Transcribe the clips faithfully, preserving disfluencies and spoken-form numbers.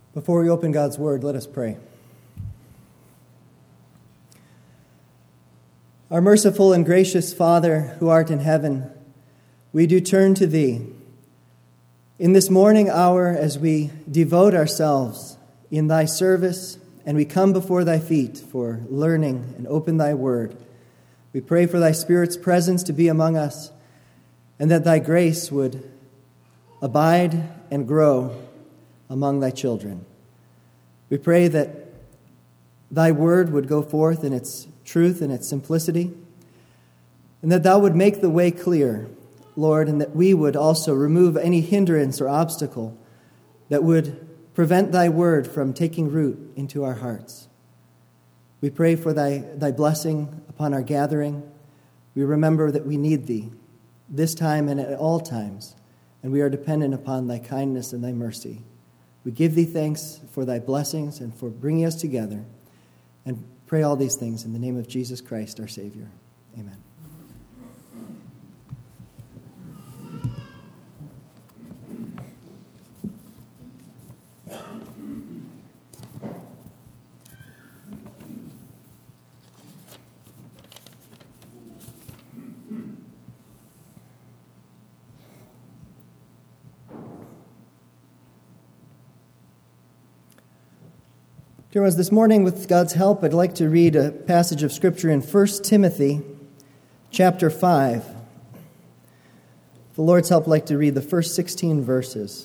Before we open God's Word, let us pray. Our merciful and gracious Father, who art in heaven, we do turn to Thee. In this morning hour, as we devote ourselves in Thy service, and we come before Thy feet for learning and open Thy Word, we pray for Thy Spirit's presence to be among us, and that Thy grace would abide and grow among Thy children. We pray that Thy word would go forth in its truth and its simplicity, and that Thou would make the way clear, Lord, and that we would also remove any hindrance or obstacle that would prevent Thy word from taking root into our hearts. We pray for Thy, Thy blessing upon our gathering. We remember that we need Thee this time and at all times, and we are dependent upon Thy kindness and Thy mercy. We give Thee thanks for Thy blessings and for bringing us together, and pray all these things in the name of Jesus Christ, our Savior. Amen. Dear ones, this morning, with God's help, I'd like to read a passage of Scripture in First Timothy chapter five. With the Lord's help, I'd like to read the first sixteen verses.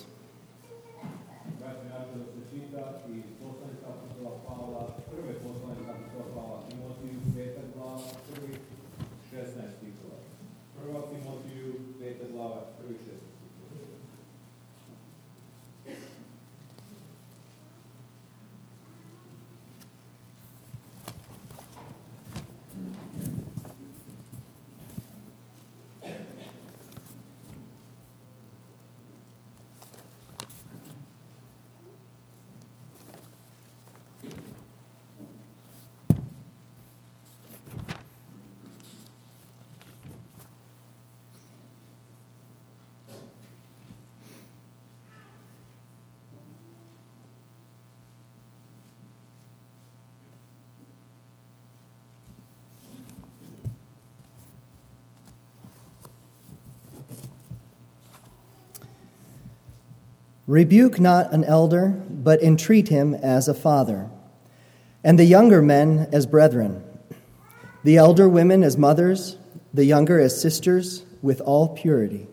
Rebuke not an elder, but entreat him as a father, and the younger men as brethren, the elder women as mothers, the younger as sisters, with all purity.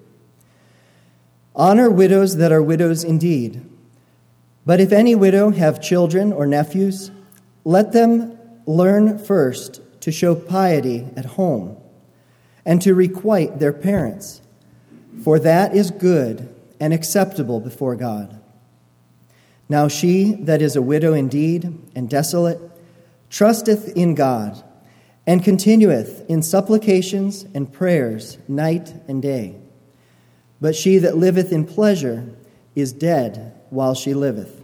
Honor widows that are widows indeed. But if any widow have children or nephews, let them learn first to show piety at home, and to requite their parents, for that is good and acceptable before God. Now she that is a widow indeed and desolate trusteth in God, and continueth in supplications and prayers night and day. But she that liveth in pleasure is dead while she liveth.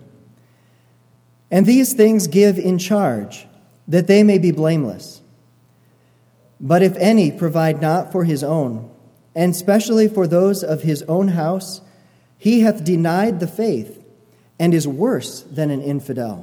And these things give in charge, that they may be blameless. But if any provide not for his own, and specially for those of his own house, he hath denied the faith, and is worse than an infidel.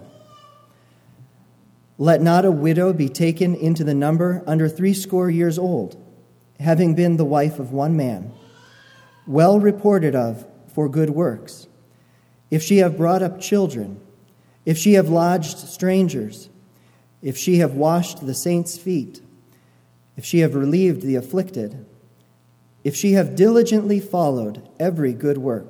Let not a widow be taken into the number under threescore years old, having been the wife of one man, well reported of for good works, if she have brought up children, if she have lodged strangers, if she have washed the saints' feet, if she have relieved the afflicted, if she have diligently followed every good work.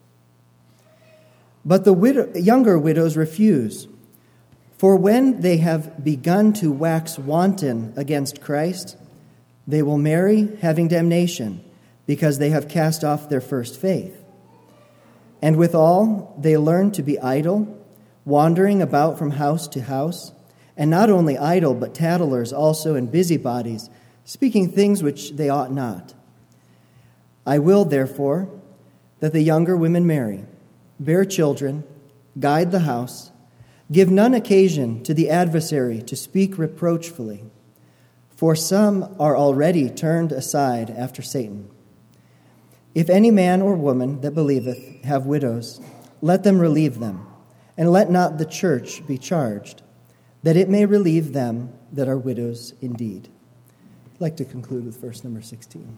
But the widow, younger widows refuse, for when they have begun to wax wanton against Christ, they will marry, having damnation, because they have cast off their first faith. And withal, they learn to be idle, wandering about from house to house, and not only idle, but tattlers also and busybodies, speaking things which they ought not. I will, therefore, that the younger women marry, bear children, guide the house, give none occasion to the adversary to speak reproachfully, for some are already turned aside after Satan. If any man or woman that believeth have widows, let them relieve them, and let not the church be charged, that it may relieve them that are widows indeed. I'd like to conclude with verse number sixteen.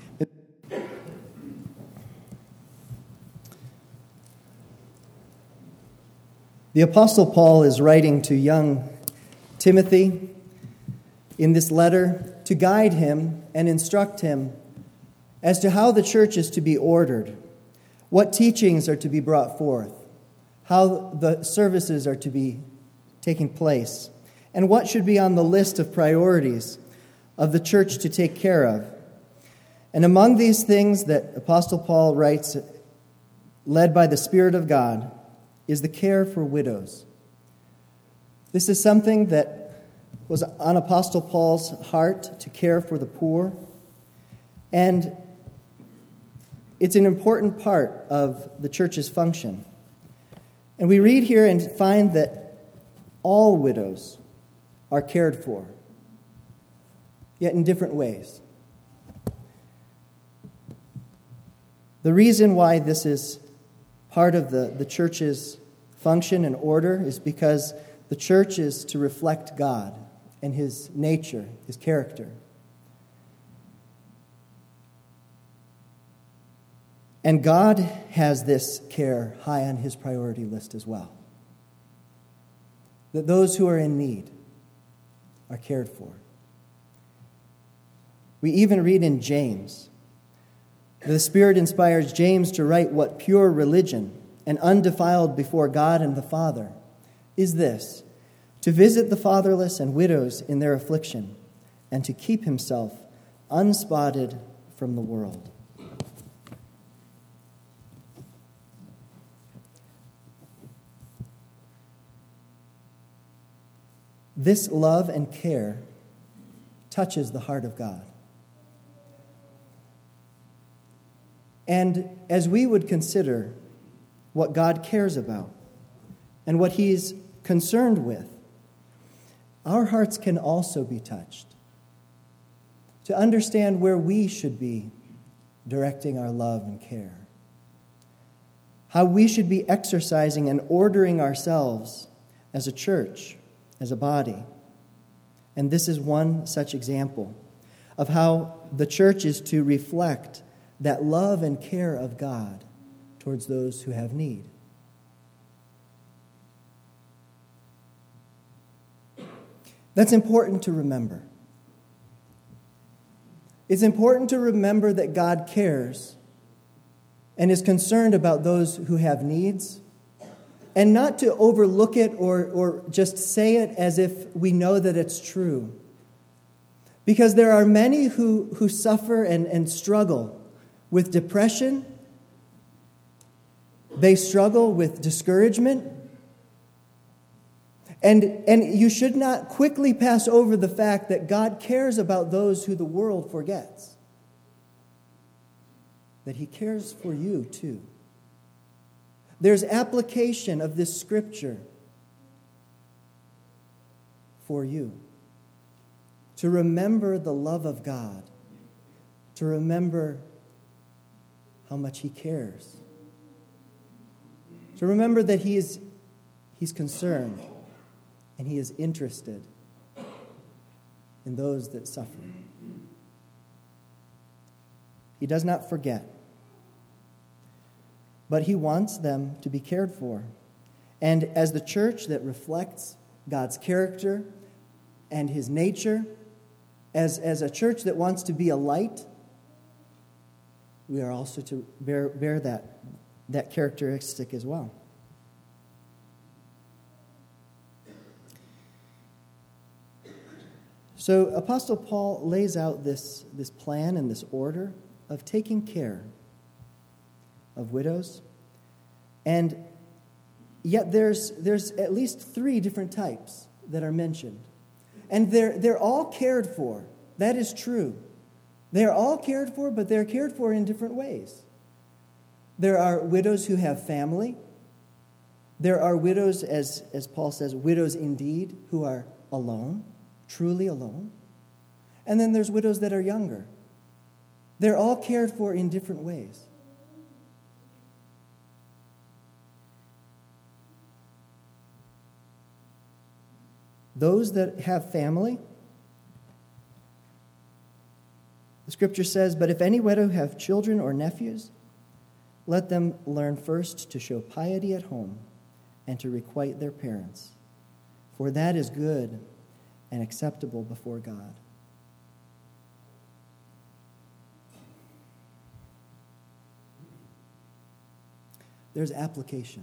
The Apostle Paul is writing to young Timothy in this letter to guide him and instruct him as to how the church is to be ordered, what teachings are to be brought forth, how the services are to be taking place, and what should be on the list of priorities of the church to take care of. And among these things that Apostle Paul writes, led by the Spirit of God, is the care for widows. This is something that was on Apostle Paul's heart, to care for the poor. And it's an important part of the church's function. And we read here and find that all widows are cared for, yet in different ways. The reason why this is part of the, the church's function and order is because the church is to reflect God and His nature, His character. And God has this care high on His priority list as well. That those who are in need are cared for. We even read in James, the Spirit inspires James to write what pure religion and undefiled before God and the Father is this: to visit the fatherless and widows in their affliction, and to keep himself unspotted from the world. This love and care touches the heart of God. And as we would consider what God cares about and what He's concerned with, our hearts can also be touched to understand where we should be directing our love and care, how we should be exercising and ordering ourselves as a church, as a body. And this is one such example of how the church is to reflect that love and care of God towards those who have need. That's important to remember. It's important to remember that God cares and is concerned about those who have needs, and not to overlook it or, or just say it as if we know that it's true. Because there are many who, who suffer and, and struggle with depression. They struggle with discouragement. And, and you should not quickly pass over the fact that God cares about those who the world forgets. That He cares for you too. There's application of this scripture for you. To remember the love of God. To remember how much He cares. To remember that He is He's concerned and He is interested in those that suffer. He does not forget, but He wants them to be cared for. And as the church that reflects God's character and His nature, as, as a church that wants to be a light, we are also to bear, bear that, that characteristic as well. So Apostle Paul lays out this, this plan and this order of taking care of widows. And yet there's, there's at least three different types that are mentioned. And they're, they're all cared for. That is true. They're all cared for, but they're cared for in different ways. There are widows who have family. There are widows, as, as Paul says, widows indeed, who are alone, truly alone. And then there's widows that are younger. They're all cared for in different ways. those that have family, the scripture says, "But if any widow have children or nephews, let them learn first to show piety at home and to requite their parents, for that is good and acceptable before God." There's application.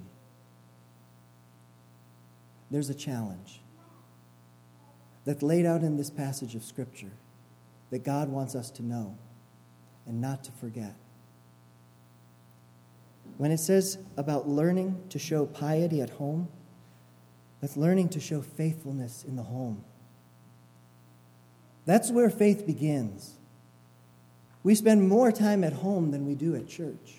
There's a challenge that's laid out in this passage of Scripture that God wants us to know and not to forget. When it says about learning to show piety at home, that's learning to show faithfulness in the home. That's where faith begins. We spend more time at home than we do at church.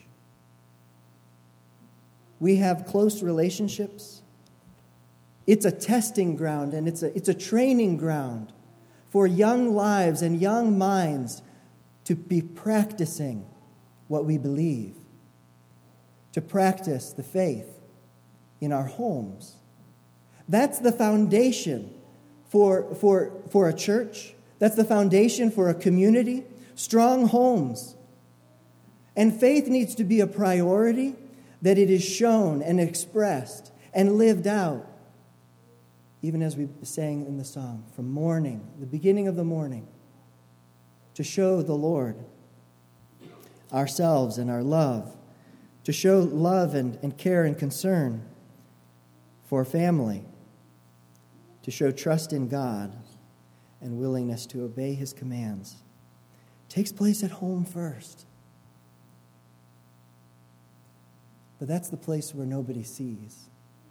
We have close relationships. It's a testing ground and it's a, it's a training ground for young lives and young minds to be practicing what we believe, to practice the faith in our homes. That's the foundation for, for, for a church. That's the foundation for a community. Strong homes. And faith needs to be a priority, that it is shown and expressed and lived out. Even as we sang in the song, from morning, the beginning of the morning, to show the Lord ourselves and our love, to show love and, and care and concern for family, to show trust in God and willingness to obey His commands. It takes place at home first. But that's the place where nobody sees.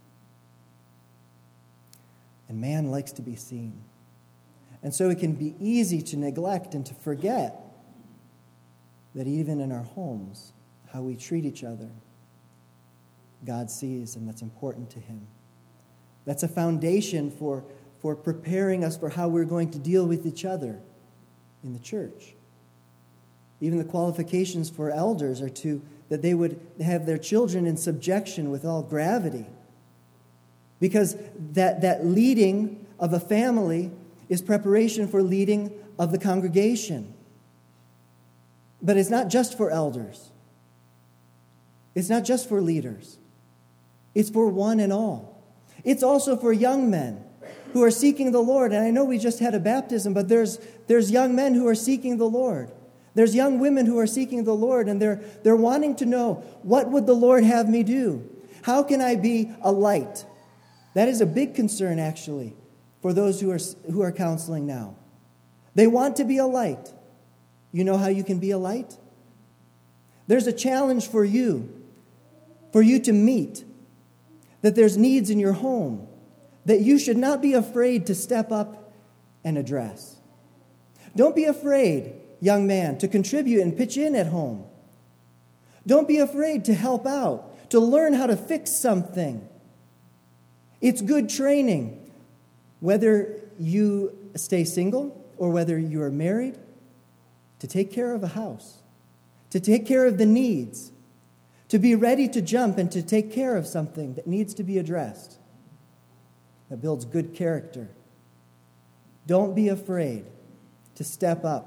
And man likes to be seen. And so it can be easy to neglect and to forget that even in our homes, how we treat each other, God sees, and that's important to Him. That's a foundation for, for preparing us for how we're going to deal with each other in the church. Even the qualifications for elders are to that they would have their children in subjection with all gravity. Because that, that leading of a family is preparation for leading of the congregation. But it's not just for elders. It's not just for leaders. It's for one and all. It's also for young men who are seeking the Lord. And I know we just had a baptism, but there's, there's young men who are seeking the Lord. There's young women who are seeking the Lord, and they're, they're wanting to know, what would the Lord have me do? How can I be a light? That is a big concern, actually, for those who are, who are counseling now. They want to be a light. You know how you can be a light? There's a challenge for you, for you to meet, that there's needs in your home, that you should not be afraid to step up and address. Don't be afraid, young man, to contribute and pitch in at home. Don't be afraid to help out, to learn how to fix something. It's good training, whether you stay single or whether you are married, to take care of a house, to take care of the needs, to be ready to jump and to take care of something that needs to be addressed. That builds good character. Don't be afraid to step up.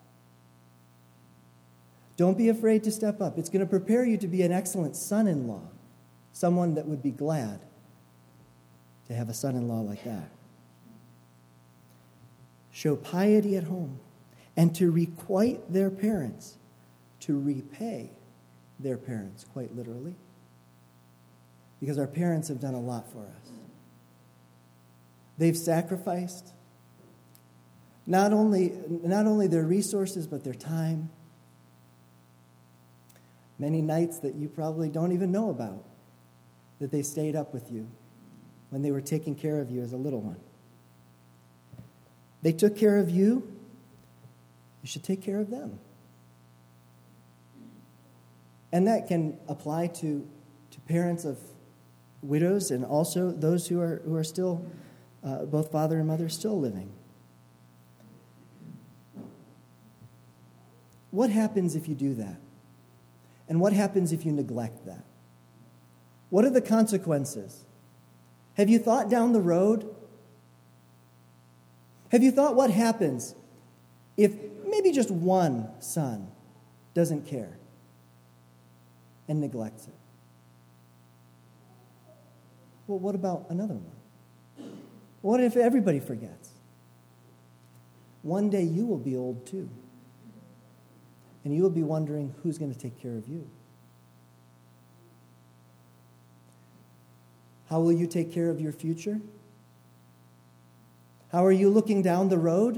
Don't be afraid to step up. It's going to prepare you to be an excellent son-in-law, someone that would be glad to have a son-in-law like that. Show piety at home and to requite their parents, to repay their parents, quite literally, because our parents have done a lot for us. They've sacrificed not only, not only their resources, but their time. Many nights that you probably don't even know about, that they stayed up with you when they were taking care of you as a little one. They took care of you. You should take care of them. And that can apply to, to parents of widows and also those who are, who are still, uh, both father and mother, still living. What happens if you do that? And what happens if you neglect that? What are the consequences? Have you thought down the road Have you thought what happens if maybe just one son doesn't care and neglects it? Well, what about another one? What if everybody forgets? One day you will be old too. And you will be wondering who's going to take care of you. How will you take care of your future? How are you looking down the road?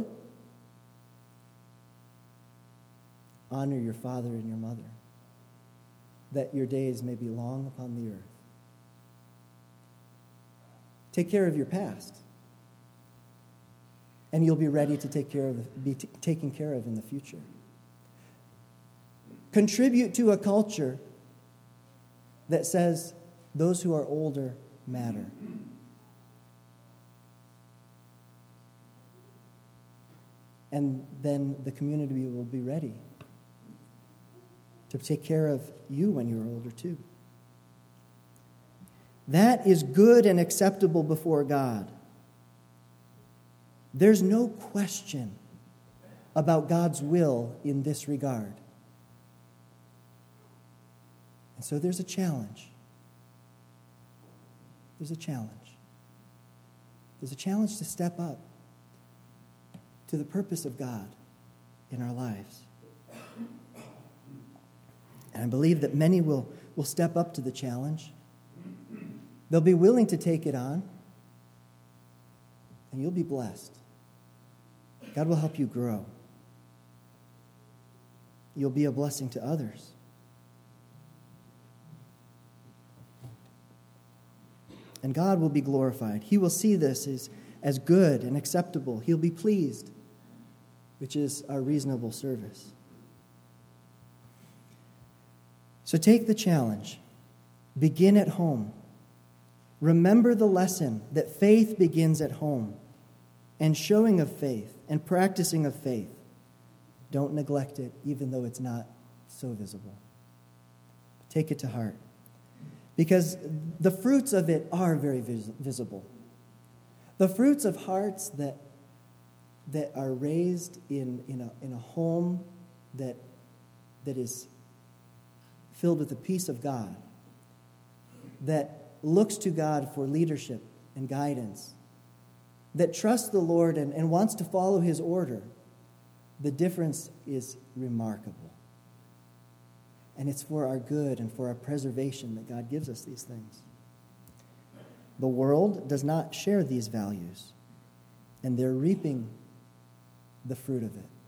Honor your father and your mother, that your days may be long upon the earth. Take care of your past, and you'll be ready to take care of, be t- taken care of in the future. Contribute to a culture that says those who are older matter. And then the community will be ready to take care of you when you're older too. That is good and acceptable before God. There's no question about God's will in this regard. And so there's a challenge. There's a challenge. There's a challenge to step up to the purpose of God in our lives. And I believe that many will, will step up to the challenge. They'll be willing to take it on, and you'll be blessed. God will help you grow. You'll be a blessing to others. And God will be glorified. He will see this as, as good and acceptable. He'll be pleased, which is our reasonable service. So take the challenge. Begin at home. Remember the lesson that faith begins at home, and showing of faith and practicing of faith. Don't neglect it, even though it's not so visible. Take it to heart, because the fruits of it are very vis- visible. The fruits of hearts that that are raised in, in, a, in a home that that is filled with the peace of God, that looks to God for leadership and guidance, that trusts the Lord and, and wants to follow His order, the difference is remarkable. And it's for our good and for our preservation that God gives us these things. The world does not share these values, and they're reaping the fruit of it.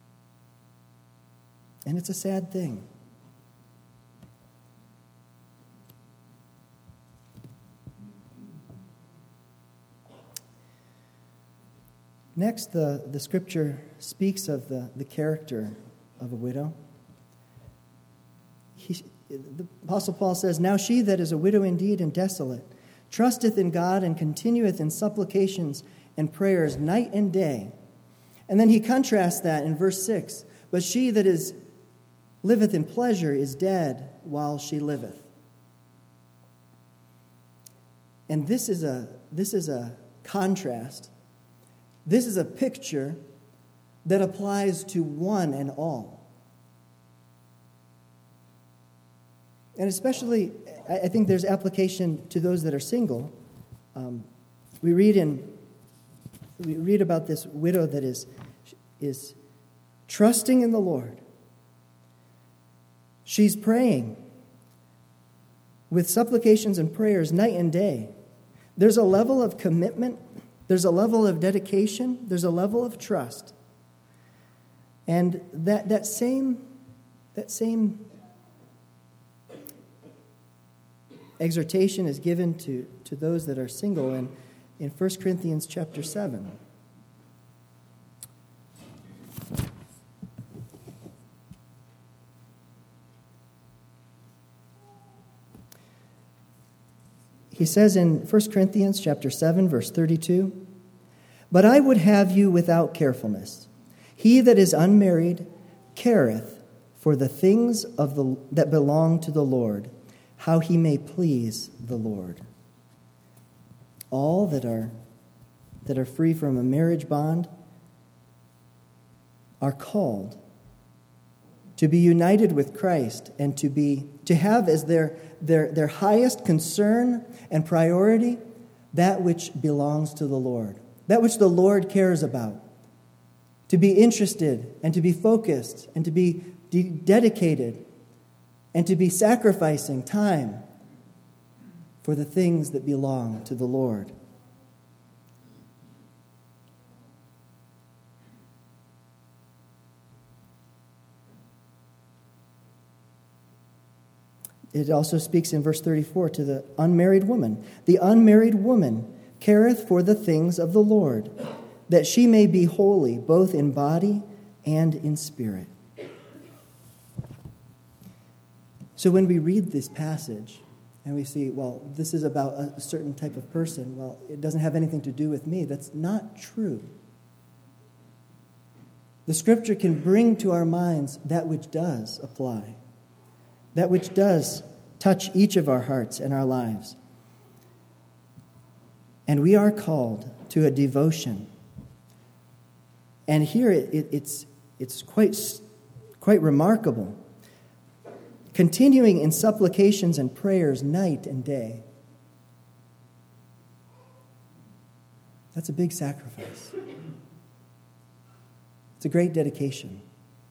And it's a sad thing. Next, the, the scripture speaks of the, the character of a widow. He, the Apostle Paul says, "Now she that is a widow indeed and desolate, trusteth in God and continueth in supplications and prayers night and day." And then he contrasts that in verse six. "But she that is liveth in pleasure is dead while she liveth." And this is a this is a contrast. This is a picture that applies to one and all. And especially, I think there's application to those that are single. Um, we read in, we read about this widow that is, is trusting in the Lord. She's praying with supplications and prayers night and day. There's a level of commitment. There's a level of dedication. There's a level of trust. And that, that same, that same exhortation is given to, to those that are single in, in First Corinthians chapter seven. He says in First Corinthians chapter seven, verse thirty-two, "But I would have you without carefulness. He that is unmarried careth for the things of the that belong to the Lord, how he may please the Lord." All that are that are free from a marriage bond are called to be united with Christ and to be to have as their, their, their highest concern and priority that which belongs to the Lord, that which the Lord cares about, to be interested and to be focused and to be de- dedicated and to be sacrificing time for the things that belong to the Lord. It also speaks in verse thirty-four to the unmarried woman. The unmarried woman careth for the things of the Lord, that she may be holy both in body and in spirit. So when we read this passage and we see, well, this is about a certain type of person, well, it doesn't have anything to do with me. That's not true. The Scripture can bring to our minds that which does apply, that which does touch each of our hearts and our lives. And we are called to a devotion. And here it, it, it's, it's quite, quite remarkable. Continuing in supplications and prayers night and day. That's a big sacrifice. It's a great dedication.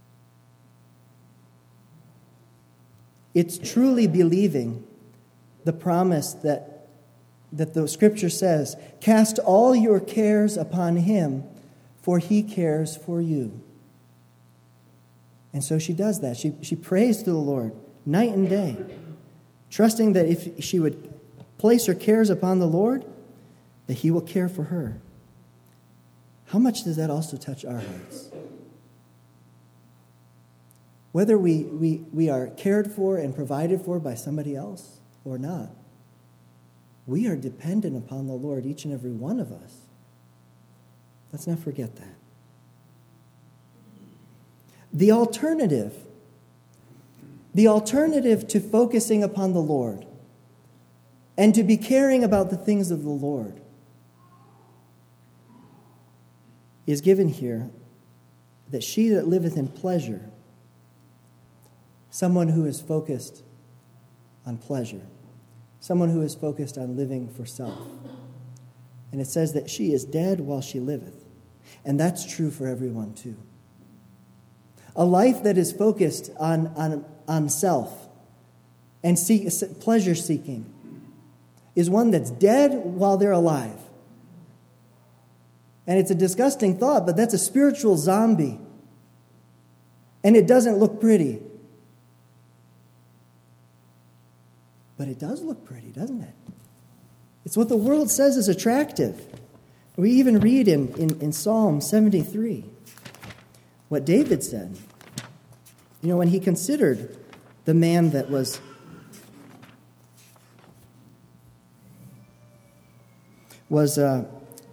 It's truly believing the promise that, that the Scripture says, cast all your cares upon him, for he cares for you. And so she does that. She, she prays to the Lord night and day, trusting that if she would place her cares upon the Lord, that he will care for her. How much does that also touch our hearts? Whether we, we, we are cared for and provided for by somebody else or not, we are dependent upon the Lord, each and every one of us. Let's not forget that. The alternative, the alternative to focusing upon the Lord and to be caring about the things of the Lord is given here, that she that liveth in pleasure, someone who is focused on pleasure, someone who is focused on living for self. And it says that she is dead while she liveth. And that's true for everyone too. A life that is focused on, on, on self and seek, pleasure seeking is one that's dead while they're alive. And it's a disgusting thought, but that's a spiritual zombie. And it doesn't look pretty. But it does look pretty, doesn't it? It's what the world says is attractive. We even read in, in, in Psalm seventy-three what David said. You know, when he considered the man that was was uh,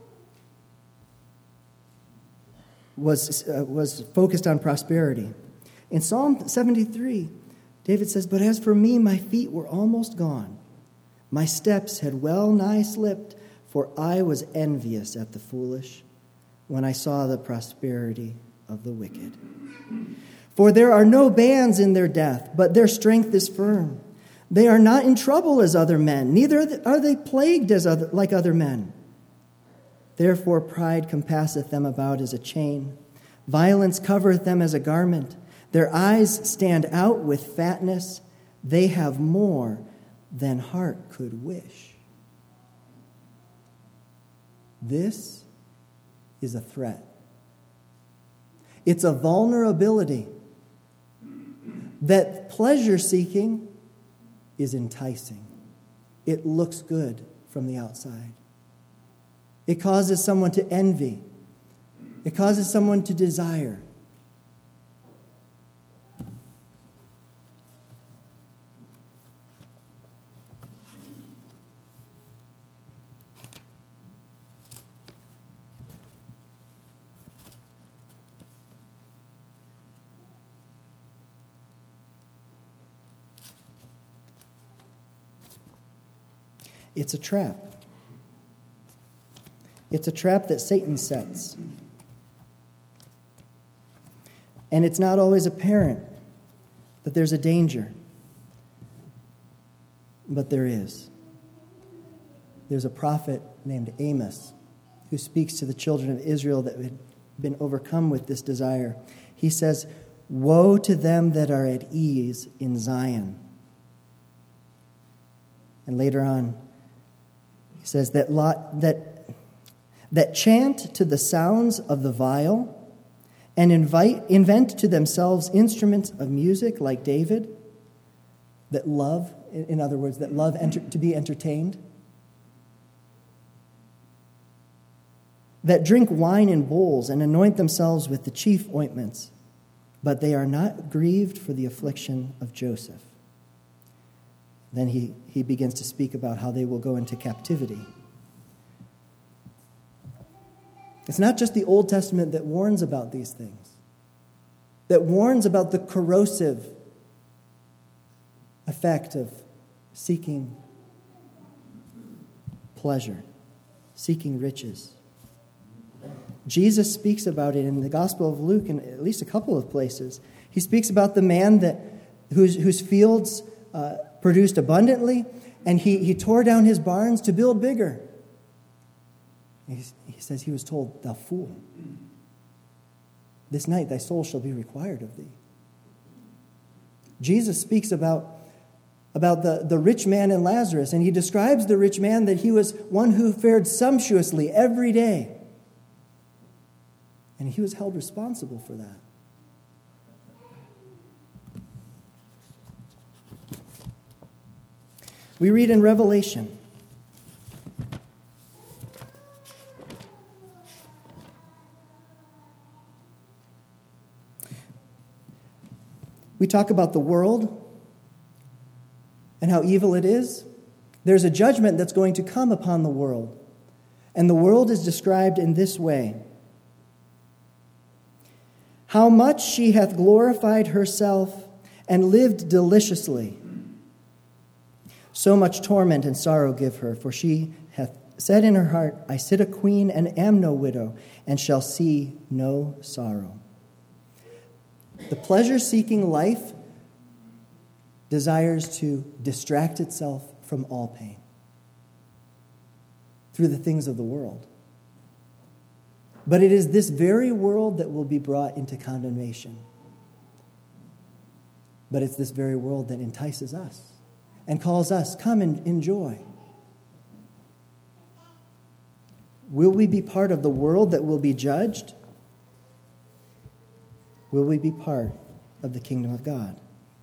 was uh, was focused on prosperity. In Psalm seventy-three, David says, "But as for me, my feet were almost gone. My steps had well nigh slipped, for I was envious at the foolish when I saw the prosperity of the wicked. For there are no bands in their death, but their strength is firm. They are not in trouble as other men, neither are they plagued as other, like other men. Therefore pride compasseth them about as a chain. Violence covereth them as a garment. Their eyes stand out with fatness. They have more than heart could wish." This is a threat. It's a vulnerability that pleasure seeking is enticing. It looks good from the outside. It causes someone to envy. It causes someone to desire. It's a trap. It's a trap that Satan sets. And it's not always apparent that there's a danger. But there is. There's a prophet named Amos who speaks to the children of Israel that had been overcome with this desire. He says, "Woe to them that are at ease in Zion." And later on, he says that lot, that that chant to the sounds of the viol and invite invent to themselves instruments of music like David, that love, in other words, that love enter, to be entertained, that drink wine in bowls and anoint themselves with the chief ointments, but they are not grieved for the affliction of Joseph. Then he, he begins to speak about how they will go into captivity. It's not just the Old Testament that warns about these things, that warns about the corrosive effect of seeking pleasure, seeking riches. Jesus speaks about it in the Gospel of Luke in at least a couple of places. He speaks about the man that whose, whose fields uh, produced abundantly, and he, he tore down his barns to build bigger. He, he says he was told, "Thou fool, this night thy soul shall be required of thee." Jesus speaks about, about the, the rich man and Lazarus, and he describes the rich man that he was one who fared sumptuously every day. And he was held responsible for that. We read in Revelation, we talk about the world and how evil it is. There's a judgment that's going to come upon the world. And the world is described in this way: how much she hath glorified herself and lived deliciously. So much torment and sorrow give her, for she hath said in her heart, I sit a queen and am no widow, and shall see no sorrow. The pleasure-seeking life desires to distract itself from all pain through the things of the world. But it is this very world that will be brought into condemnation. But it's this very world that entices us and calls us, come and enjoy. Will we be part of the world that will be judged? Will we be part of the kingdom of God?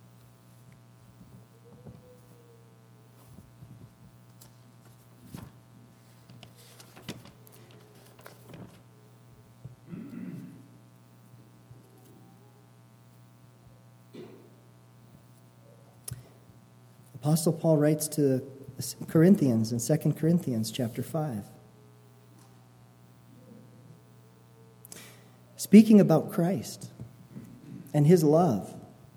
Apostle Paul writes to Corinthians in Second Corinthians chapter five. Speaking about Christ and his love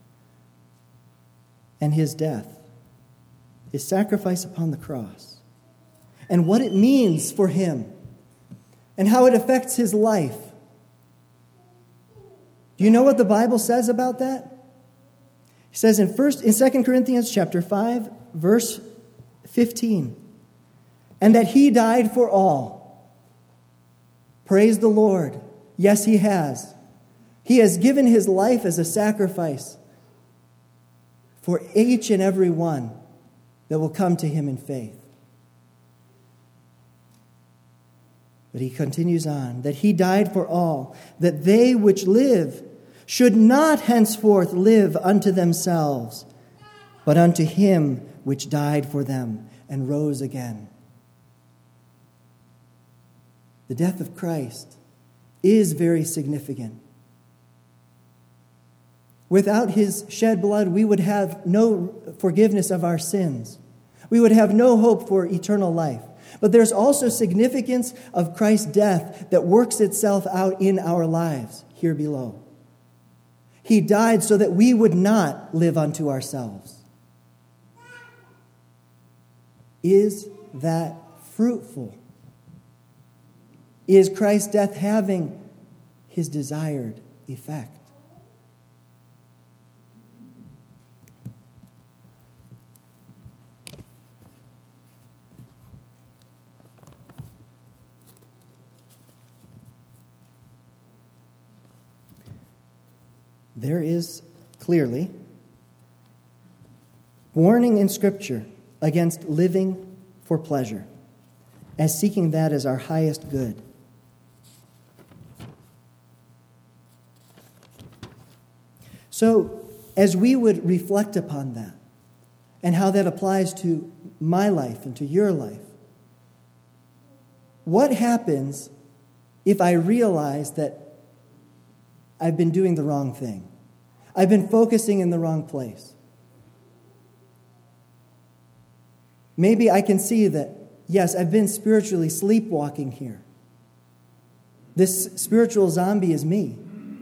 and his death, his sacrifice upon the cross, and what it means for him and how it affects his life. Do you know what the Bible says about that? He says in first in Second Corinthians chapter five, verse fifteen, and that he died for all. Praise the Lord. Yes, he has. He has given his life as a sacrifice for each and every one that will come to him in faith. But he continues on, that he died for all, that they which live should not henceforth live unto themselves, but unto him which died for them and rose again. The death of Christ is very significant. Without his shed blood, we would have no forgiveness of our sins. We would have no hope for eternal life. But there's also significance of Christ's death that works itself out in our lives here below. He died so that we would not live unto ourselves. Is that fruitful? Is Christ's death having his desired effect? There is clearly warning in Scripture against living for pleasure, as seeking that as our highest good. So, as we would reflect upon that, and how that applies to my life and to your life, what happens if I realize that I've been doing the wrong thing? I've been focusing in the wrong place. Maybe I can see that, yes, I've been spiritually sleepwalking here. This spiritual zombie is me.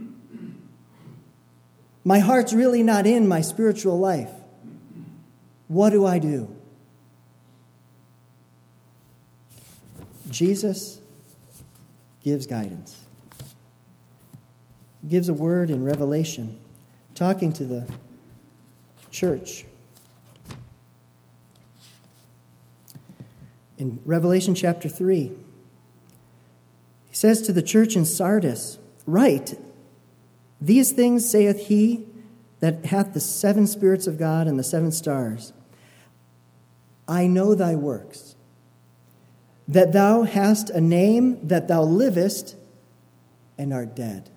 My heart's really not in my spiritual life. What do I do? Jesus gives guidance. He gives a word in Revelation, talking to the church. In Revelation chapter three, he says to the church in Sardis, "Write, these things saith he that hath the seven spirits of God and the seven stars. I know thy works, that thou hast a name, that thou livest and art dead.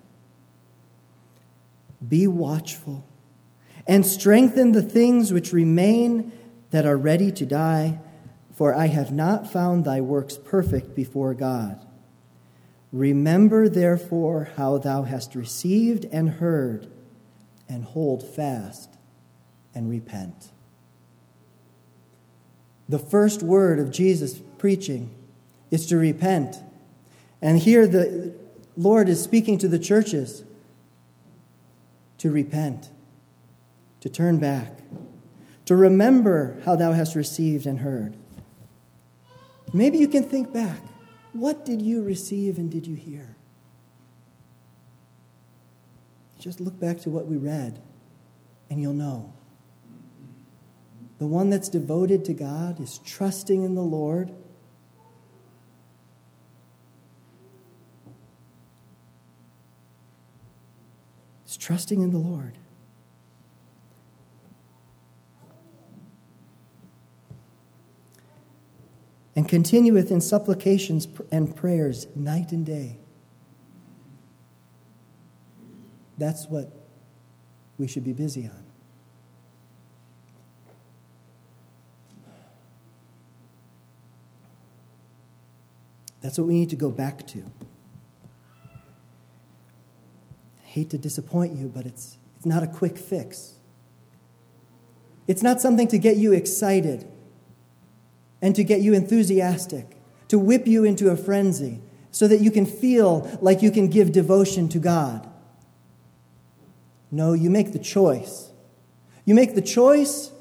Be watchful, and strengthen the things which remain that are ready to die, for I have not found thy works perfect before God. Remember, therefore, how thou hast received and heard, and hold fast and repent." The first word of Jesus' preaching is to repent. And here the Lord is speaking to the churches to repent, to turn back, to remember how thou hast received and heard. Maybe you can think back. What did you receive and did you hear? Just look back to what we read, and you'll know. The one that's devoted to God is trusting in the Lord. Is trusting in the Lord. And continueth in supplications and prayers night and day. That's what we should be busy on. That's what we need to go back to. I hate to disappoint you, but it's, it's not a quick fix. It's not something to get you excited and to get you enthusiastic, to whip you into a frenzy so that you can feel like you can give devotion to God. No, you make the choice. You make the choice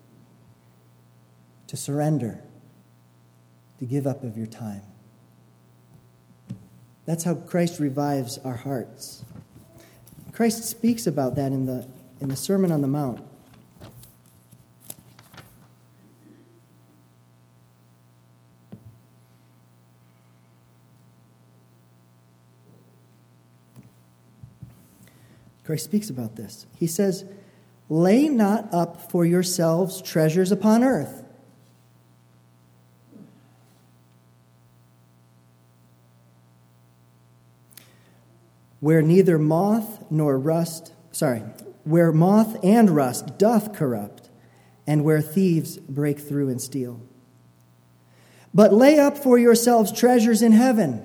to surrender, to give up of your time. That's how Christ revives our hearts. Christ speaks about that in the, in the Sermon on the Mount. Christ speaks about this. He says, "Lay not up for yourselves treasures upon earth, where neither moth nor rust, sorry, where moth and rust doth corrupt, and where thieves break through and steal. But lay up for yourselves treasures in heaven,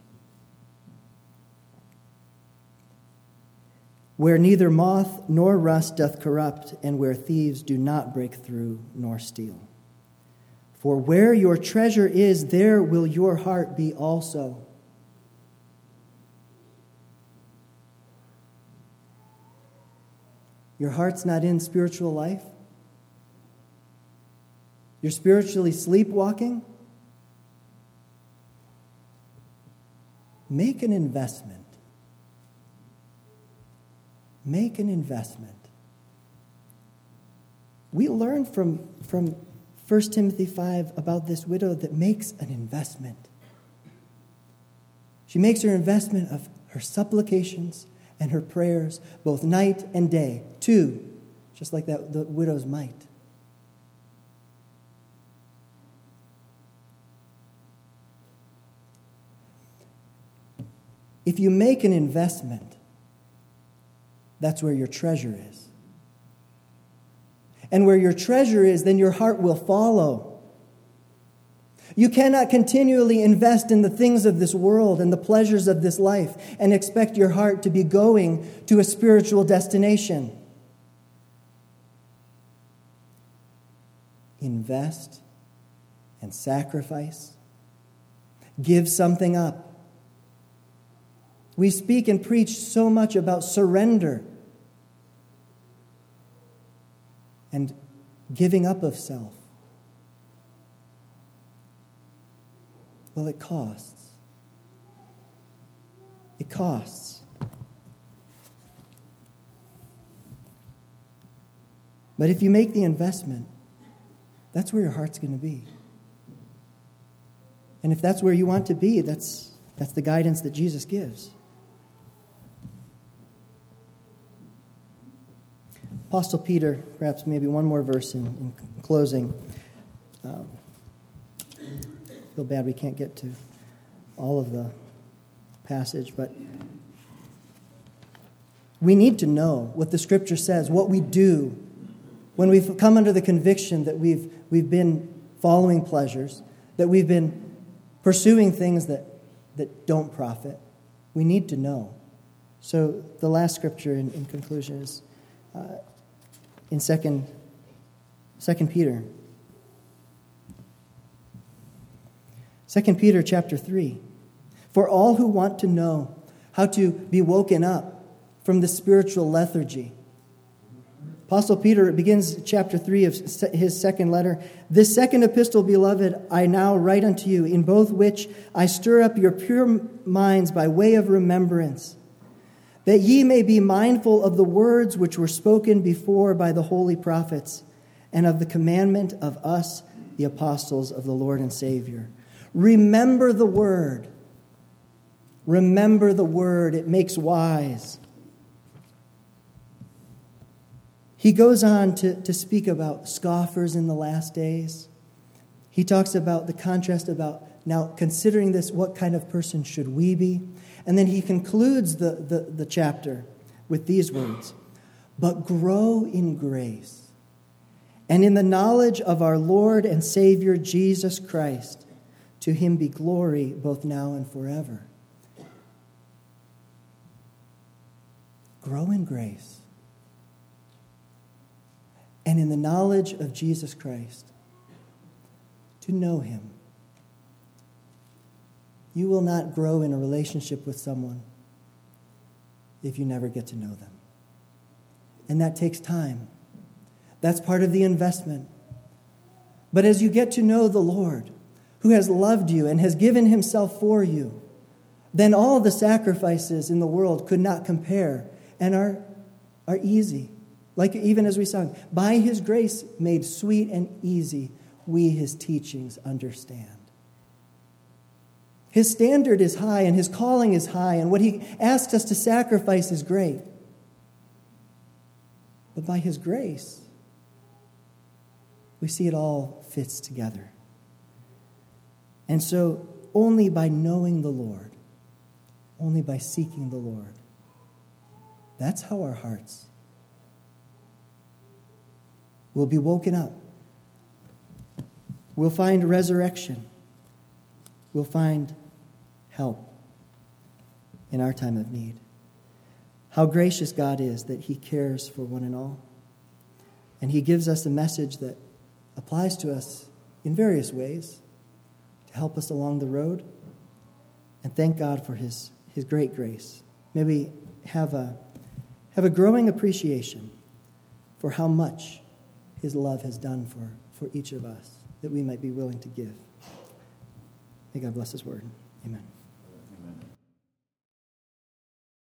where neither moth nor rust doth corrupt, and where thieves do not break through nor steal. For where your treasure is, there will your heart be also." Your heart's not in spiritual life? You're spiritually sleepwalking? make an investment. Make an investment. We learn from, from First Timothy five about this widow that makes an investment. She makes her investment of her supplications and her prayers, both night and day, too, just like that the widow's mite. If you make an investment, that's where your treasure is. And where your treasure is, then your heart will follow. You cannot continually invest in the things of this world and the pleasures of this life and expect your heart to be going to a spiritual destination. Invest and sacrifice. Give something up. We speak and preach so much about surrender and giving up of self. Well, it costs. It costs. But if you make the investment, that's where your heart's going to be. And if that's where you want to be, that's that's the guidance that Jesus gives. Apostle Peter, perhaps maybe one more verse in, in closing. Um, I feel bad we can't get to all of the passage, but we need to know what the Scripture says, what we do when we've come under the conviction that we've we've been following pleasures, that we've been pursuing things that, that don't profit. We need to know. So the last scripture in, in conclusion is uh, in second, second Peter. Second Peter chapter three. For all who want to know how to be woken up from the spiritual lethargy. Apostle Peter begins chapter three of his second letter. This second epistle, beloved, I now write unto you, in both which I stir up your pure minds by way of remembrance, that ye may be mindful of the words which were spoken before by the holy prophets, and of the commandment of us, the apostles of the Lord and Savior. Remember the word. Remember the word. It makes wise. He goes on to, to speak about scoffers in the last days. He talks about the contrast about, now considering this, what kind of person should we be? And then he concludes the, the, the chapter with these words, but grow in grace and in the knowledge of our Lord and Savior Jesus Christ. To him be glory both now and forever. Grow in grace and in the knowledge of Jesus Christ, to know him. You will not grow in a relationship with someone if you never get to know them. And that takes time. That's part of the investment. But as you get to know the Lord, who has loved you and has given himself for you, then all the sacrifices in the world could not compare and are, are easy. Like even as we sung, by his grace made sweet and easy, we his teachings understand. His standard is high and his calling is high, and what he asks us to sacrifice is great. But by his grace, we see it all fits together. And so only by knowing the Lord, only by seeking the Lord, that's how our hearts will be woken up. We'll find resurrection. We'll find help in our time of need. How gracious God is that he cares for one and all. And he gives us a message that applies to us in various ways to help us along the road. And thank God for his, his great grace. May we have a, have a growing appreciation for how much his love has done for, for each of us, that we might be willing to give. May God bless his word. Amen.